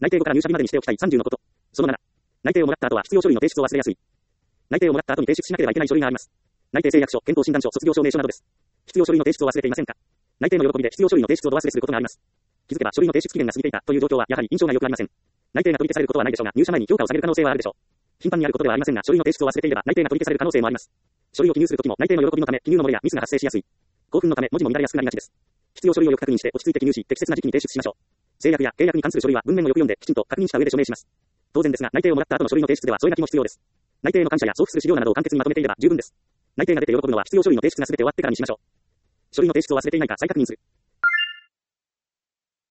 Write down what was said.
内定後から入社日までにしておきたい30のこと。その7。内定をもらった後は必要書類の提出を忘れやすい。内定をもらった後に提出しなければいけない書類があります。内定誓約書、健康診断書、卒業証明書などです。必要書類の提出を忘れていませんか？内定の喜びで必要書類の提出をど忘れすることがあります。気づけば書類の提出期限が過ぎていたという状況はやはり印象が良くありません。内定が取り消されることはないでしょうが、入社前に評価を下げる可能性はあるでしょう。頻繁にあることではありませんが、書類の提出を忘れていれば内定が取り消される可能性もあります。書類を記入するときも内定の喜びのため記入の漏れやミスが発生しやすい。興奮のため文字も乱れやすくなりがちです。必要書類をよく確認して落ち着いて記入し、適切な時期に提出しましょう。誓約や契約に関する書類は文面をよく読んできちんと確認した上で署名します。当然ですが、内定をもらった後の書類の提出では添え書きも必要です。内定の感謝や送付する資料などを簡潔にまとめていれば十分です。内定が出て喜ぶのは必要書類の提出が全て終わってからにしましょう。書類の提出を忘れていないか再確認する。